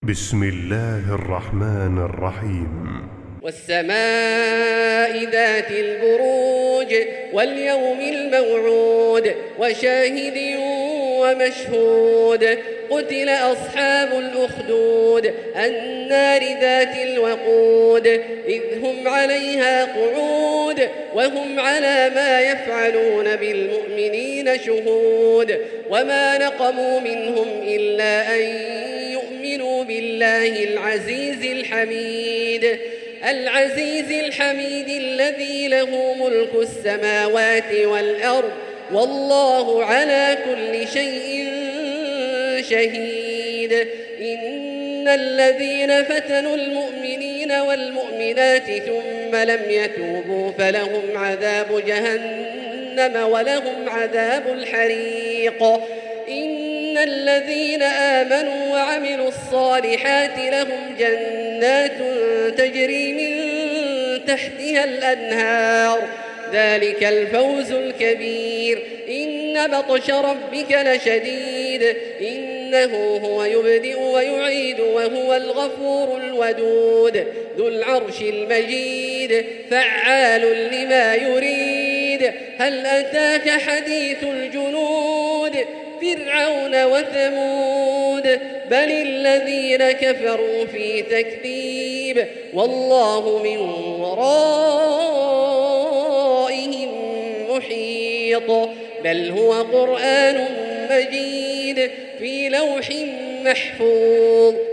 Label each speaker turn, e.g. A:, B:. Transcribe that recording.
A: بسم الله الرحمن الرحيم.
B: والسماء ذات البروج واليوم الموعود وشاهد ومشهود قتل أصحاب الأخدود النار ذات الوقود إذ هم عليها قعود وهم على ما يفعلون بالمؤمنين شهود وما نقموا منهم إلا أن يؤمنوا بالله العزيز الحميد الذي له ملك السماوات والأرض والله على كل شيء شهيد. إن الذين فتنوا المؤمنين والمؤمنات ثم لم يتوبوا فلهم عذاب جهنم ولهم عذاب الحريق. إن الذين آمنوا وعملوا الصالحات لهم جنات تجري من تحتها الأنهار ذلك الفوز الكبير. إن بطش ربك لشديد إنه هو يبدئ ويعيد وهو الغفور الودود ذو العرش المجيد فعال لما يريد. هل أتاك حديث الجنود فرعون وثمود بل الذين كفروا في تكذيب والله من ورائهم محيط. بل هو قرآن مجيد في لوح محفوظ.